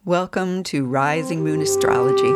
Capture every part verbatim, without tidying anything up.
Welcome to Rising Moon Astrology.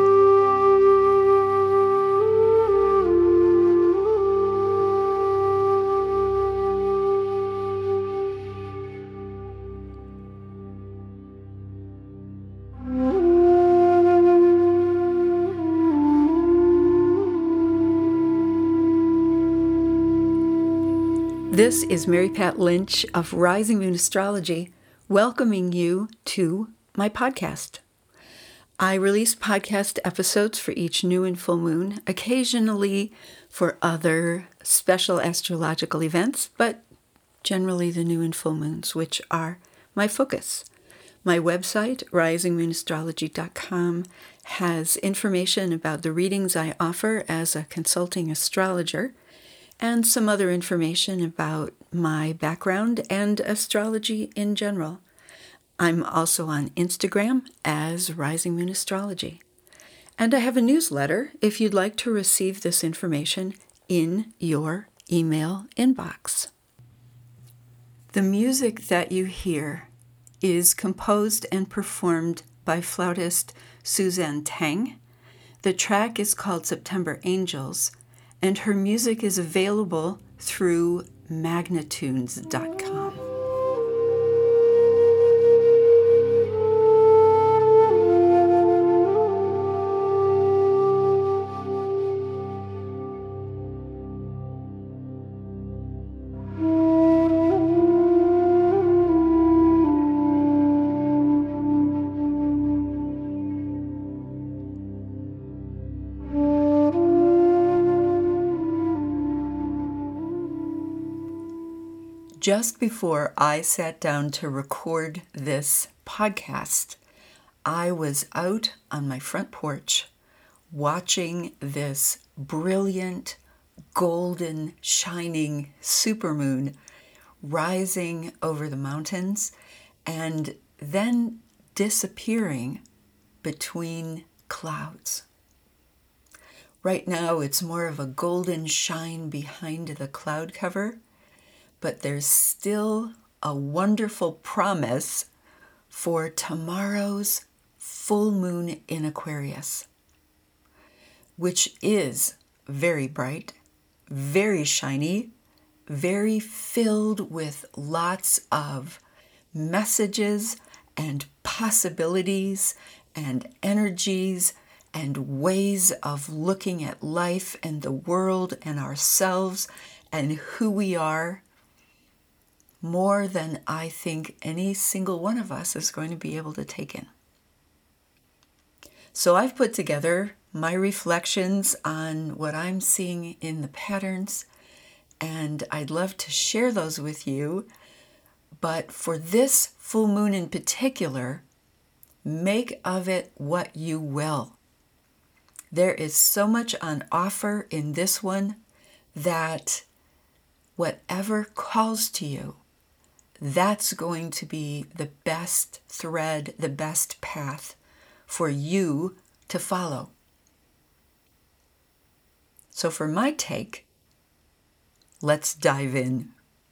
This is Mary Pat Lynch of Rising Moon Astrology, welcoming you to my podcast. I release podcast episodes for each new and full moon, occasionally for other special astrological events, but generally the new and full moons, which are my focus. My website, rising moon astrology dot com, has information about the readings I offer as a consulting astrologer, and some other information about my background and astrology in general. I'm also on Instagram as Rising Moon Astrology. And I have a newsletter if you'd like to receive this information in your email inbox. The music that you hear is composed and performed by flautist Suzanne Tang. The track is called September Angels, and her music is available through magnitunes dot com. Just before I sat down to record this podcast, I was out on my front porch watching this brilliant, golden, shining supermoon rising over the mountains and then disappearing between clouds. Right now, it's more of a golden shine behind the cloud cover, but there's still a wonderful promise for tomorrow's full moon in Aquarius, which is very bright, very shiny, very filled with lots of messages and possibilities and energies and ways of looking at life and the world and ourselves and who we are, more than I think any single one of us is going to be able to take in. So I've put together my reflections on what I'm seeing in the patterns, and I'd love to share those with you. But for this full moon in particular, make of it what you will. There is so much on offer in this one that whatever calls to you, that's going to be the best thread, the best path for you to follow. So for my take, let's dive in.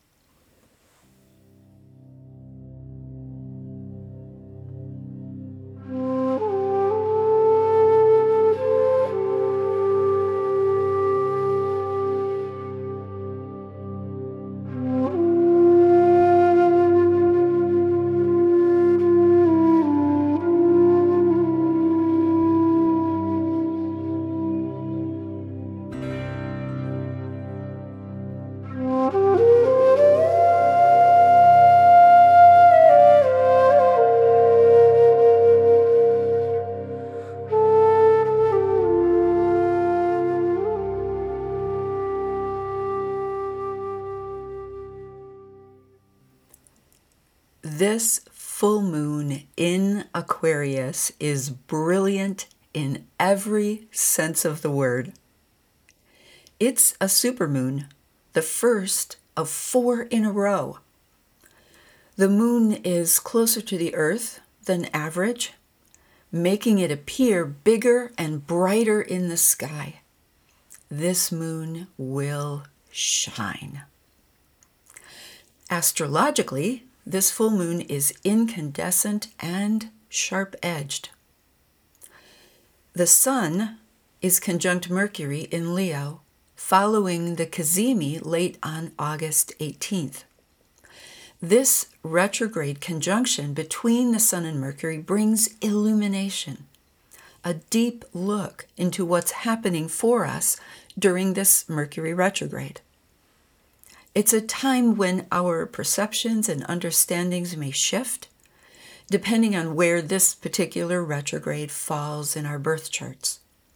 This full moon in Aquarius is brilliant in every sense of the word. It's a supermoon, the first of four in a row. The moon is closer to the Earth than average, making it appear bigger and brighter in the sky. This moon will shine. Astrologically, this full moon is incandescent and sharp-edged. The Sun is conjunct Mercury in Leo, following the Cazimi late on August eighteenth. This retrograde conjunction between the Sun and Mercury brings illumination, a deep look into what's happening for us during this Mercury retrograde. It's a time when our perceptions and understandings may shift, depending on where this particular retrograde falls in our birth charts.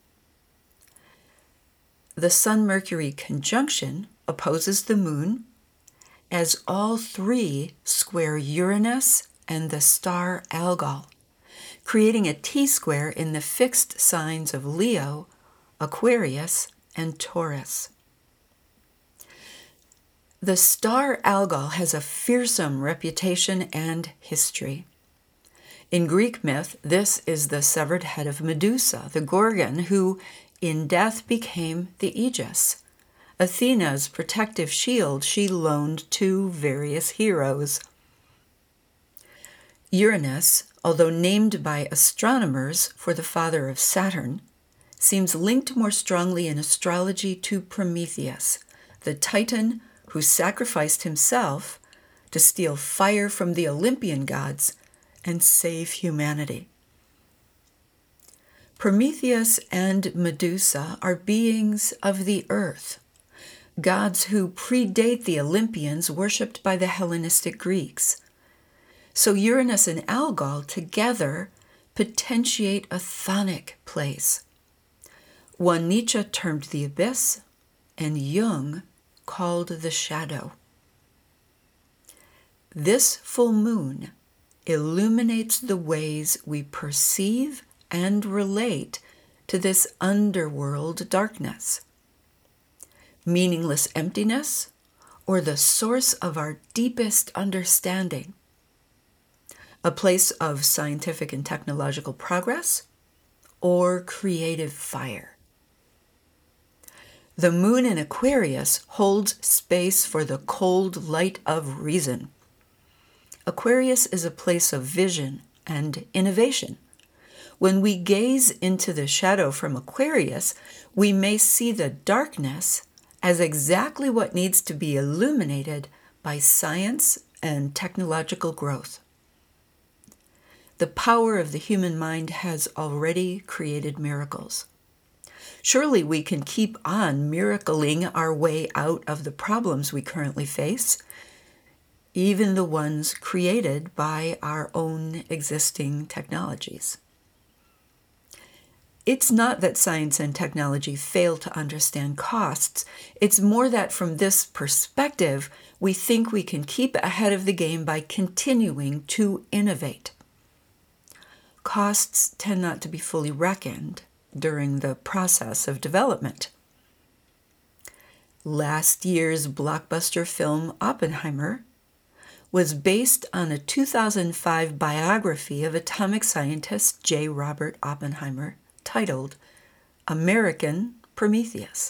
The Sun-Mercury conjunction opposes the Moon, as all three square Uranus and the star Algol, creating a T-square in the fixed signs of Leo, Aquarius, and Taurus. The star Algol has a fearsome reputation and history. In Greek myth, this is the severed head of Medusa, the Gorgon, who in death became the Aegis, Athena's protective shield she loaned to various heroes. Uranus, although named by astronomers for the father of Saturn, seems linked more strongly in astrology to Prometheus, the Titan who sacrificed himself to steal fire from the Olympian gods and save humanity. Prometheus and Medusa are beings of the earth, gods who predate the Olympians worshipped by the Hellenistic Greeks. So Uranus and Algol together potentiate a chthonic place, one Nietzsche termed the abyss, and Jung called the shadow. This full moon illuminates the ways we perceive and relate to this underworld darkness, meaningless emptiness, or the source of our deepest understanding, a place of scientific and technological progress, or creative fire. The moon in Aquarius holds space for the cold light of reason. Aquarius is a place of vision and innovation. When we gaze into the shadow from Aquarius, we may see the darkness as exactly what needs to be illuminated by science and technological growth. The power of the human mind has already created miracles. Surely we can keep on miracling our way out of the problems we currently face, even the ones created by our own existing technologies. It's not that science and technology fail to understand costs. It's more that from this perspective, we think we can keep ahead of the game by continuing to innovate. Costs tend not to be fully reckoned during the process of development. Last year's blockbuster film Oppenheimer was based on a two thousand five biography of atomic scientist J. Robert Oppenheimer, titled American Prometheus.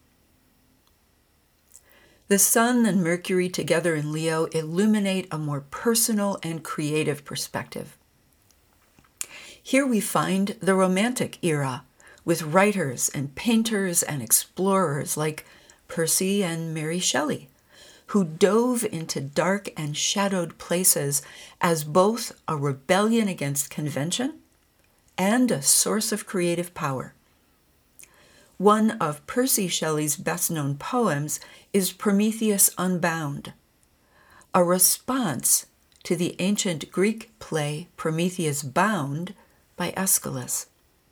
The Sun and Mercury together in Leo illuminate a more personal and creative perspective. Here we find the Romantic era, with writers and painters and explorers like Percy and Mary Shelley, who dove into dark and shadowed places as both a rebellion against convention and a source of creative power. One of Percy Shelley's best-known poems is Prometheus Unbound, a response to the ancient Greek play Prometheus Bound by Aeschylus.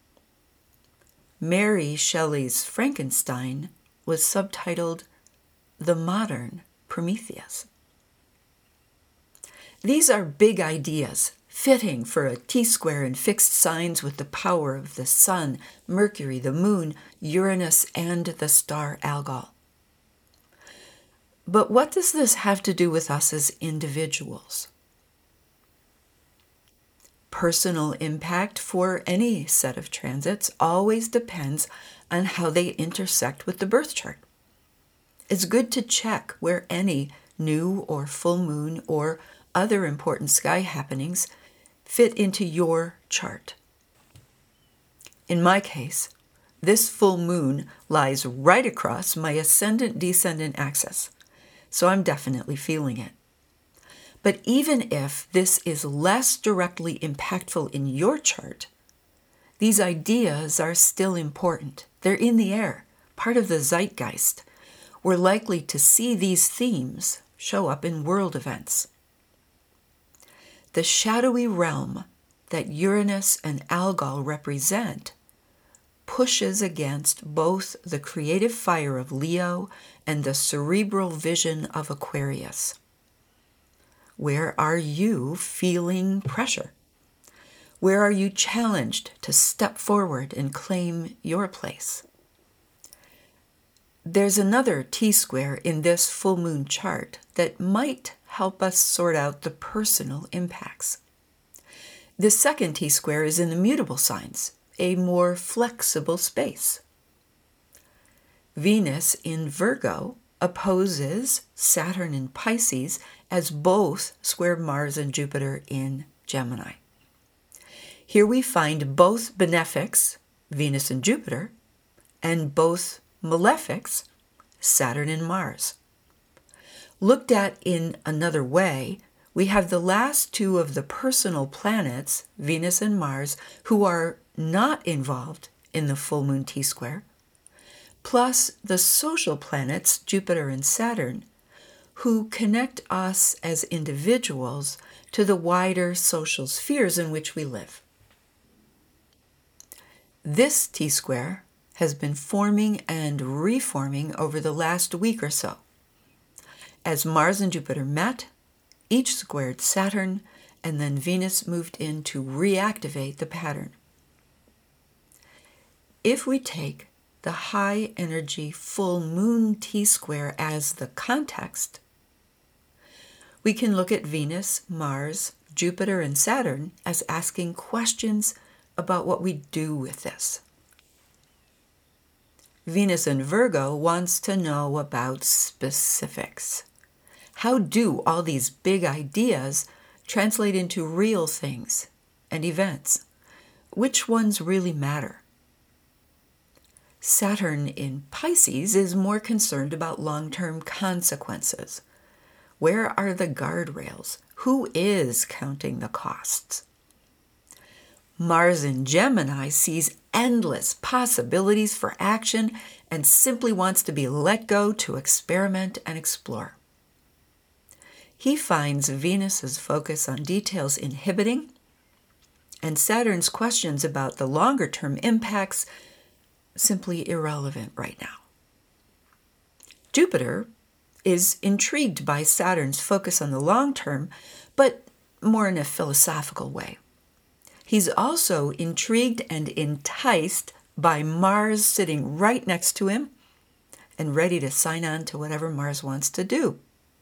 Mary Shelley's Frankenstein was subtitled The Modern Prometheus. These are big ideas, fitting for a T-square in fixed signs with the power of the Sun, Mercury, the Moon, Uranus, and the star Algol. But what does this have to do with us as individuals? Personal impact for any set of transits always depends on how they intersect with the birth chart. It's good to check where any new or full moon or other important sky happenings fit into your chart? In my case, this full moon lies right across my ascendant-descendant axis, so I'm definitely feeling it. But even if this is less directly impactful in your chart, these ideas are still important. They're in the air, part of the zeitgeist. We're likely to see these themes show up in world events. The shadowy realm that Uranus and Algol represent pushes against both the creative fire of Leo and the cerebral vision of Aquarius. Where are you feeling pressure? Where are you challenged to step forward and claim your place? There's another T-square in this full moon chart that might help us sort out the personal impacts. This second T-square is in the mutable signs, a more flexible space. Venus in Virgo opposes Saturn in Pisces as both square Mars and Jupiter in Gemini. Here we find both benefics, Venus and Jupiter, and both malefics, Saturn and Mars. Looked at in another way, we have the last two of the personal planets, Venus and Mars, who are not involved in the full moon T-square, plus the social planets, Jupiter and Saturn, who connect us as individuals to the wider social spheres in which we live. This T-square has been forming and reforming over the last week or so. As Mars and Jupiter met, each squared Saturn, and then Venus moved in to reactivate the pattern. If we take the high energy full moon T-square as the context, we can look at Venus, Mars, Jupiter, and Saturn as asking questions about what we do with this. Venus in Virgo wants to know about specifics. How do all these big ideas translate into real things and events? Which ones really matter? Saturn in Pisces is more concerned about long-term consequences. Where are the guardrails? Who is counting the costs? Mars in Gemini sees endless possibilities for action and simply wants to be let go to experiment and explore. He finds Venus's focus on details inhibiting and Saturn's questions about the longer-term impacts simply irrelevant right now. Jupiter is intrigued by Saturn's focus on the long term, but more in a philosophical way. He's also intrigued and enticed by Mars sitting right next to him and ready to sign on to whatever Mars wants to do.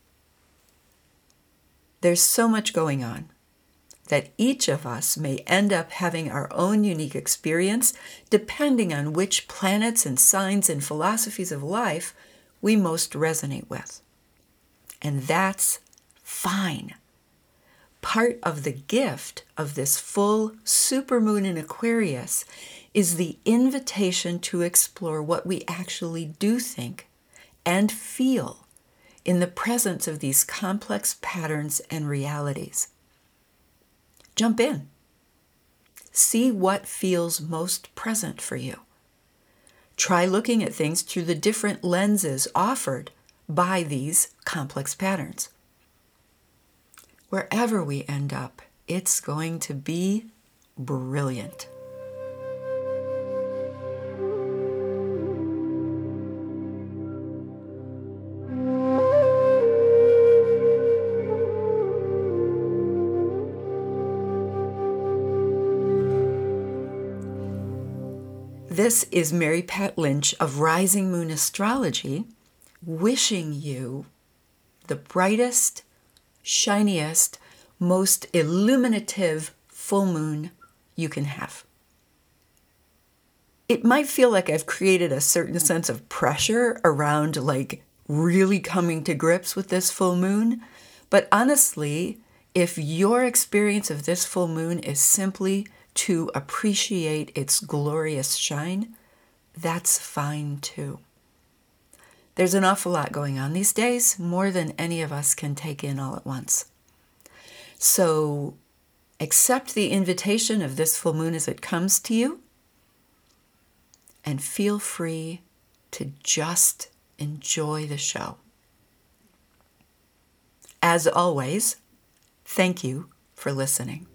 There's so much going on that each of us may end up having our own unique experience depending on which planets and signs and philosophies of life we most resonate with. And that's fine. Part of the gift of this full supermoon in Aquarius is the invitation to explore what we actually do think and feel in the presence of these complex patterns and realities. Jump in. See what feels most present for you. Try looking at things through the different lenses offered by these complex patterns. Wherever we end up, it's going to be brilliant. This is Mary Pat Lynch of Rising Moon Astrology, wishing you the brightest, shiniest, most illuminative full moon you can have. It might feel like I've created a certain sense of pressure around like really coming to grips with this full moon, but honestly, If your experience of this full moon is simply to appreciate its glorious shine, that's fine too. There's an awful lot going on these days, more than any of us can take in all at once. So accept the invitation of this full moon as it comes to you, and feel free to just enjoy the show. As always, thank you for listening.